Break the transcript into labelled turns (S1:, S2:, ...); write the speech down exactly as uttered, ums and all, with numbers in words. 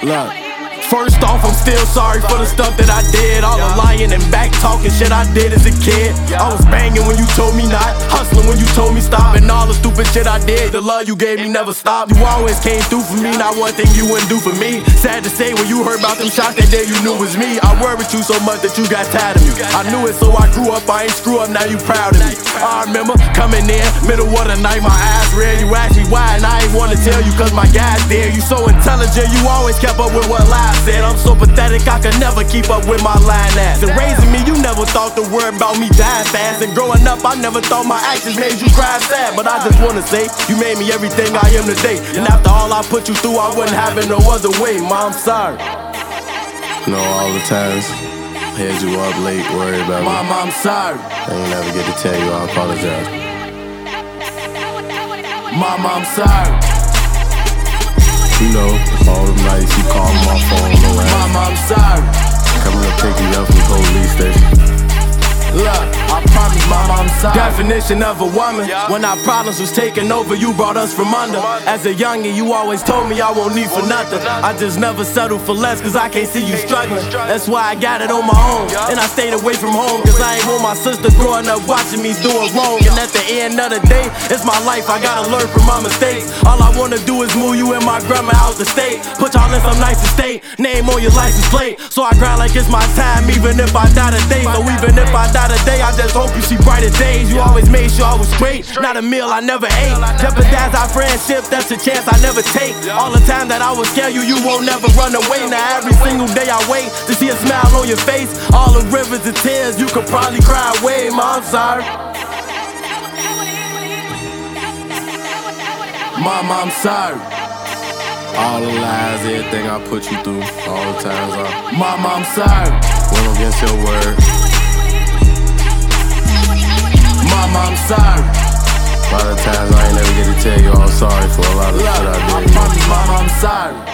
S1: Look, first off, I'm still sorry for the stuff that I did. All the lying and back talking shit I did as a kid. I was banging when you told me not, hustling when you told me stop, and all the stupid shit I did. The love you gave me never stopped. You always came through for me, not one thing you wouldn't do for me. Sad to say, when you heard about them shots that day, you knew it was me. I worried you so much that you got tired of me. I knew it, so I grew up. I ain't screw up, now you proud of me. I remember coming in, middle of the night, my eyes red. You asked me why, and I ain't wanna tell you, cause my guy's there. You so intelligent, you always kept up with what lies said. I'm so pathetic, I could never keep up with my line ass. And raising me, you never thought the word about me dying fast. And growing up, I never thought my actions made you cry sad. But I just wanna say, you made me everything I am today. And after all I put you through, I wouldn't have it no other way. Mom, I'm sorry.
S2: You know, all the times had you up late, worried about
S1: Mom,
S2: me.
S1: I'm sorry.
S2: I ain't never get to tell you, I apologize.
S1: Mom, I'm sorry.
S2: You know, all them nights you called my phone around.
S1: Mom, I'm sorry.
S2: Coming to pick you up from the police station.
S1: Look, I promise, mama, I'm sorry. Definition of a woman. When our problems was taking over, you brought us from under. As a youngin', you always told me I won't need for nothing. I just never settled for less, cause I can't see you struggling. That's why I got it on my own, and I stayed away from home, cause I ain't want my sister growing up watching me doing wrong. And at the end of the day, it's my life, I gotta learn from my mistakes. All I wanna do is move you and my grandma out the state. Put y'all in some nice estate, name on your license plate. So I grind like it's my time, even if I die today. So even if I die today, I just hope you see brighter days. You always made sure I was straight, not a meal I never ate. Jeopardize our friendship, that's a chance I never take. All the time that I would scare you, you won't never run away. Now every single day I wait to see a smile on your face. All the rivers of tears, you could probably cry away. Mom, I'm sorry. Mom, I'm sorry.
S2: All the lies, everything I put you through, all the times I
S1: Mom, I'm sorry.
S2: went against your word.
S1: Mom, I'm sorry.
S2: A lot of times I ain't never get to tell you I'm sorry for a lot of
S1: Look,
S2: shit I
S1: I
S2: did.
S1: promise, mama, I'm sorry.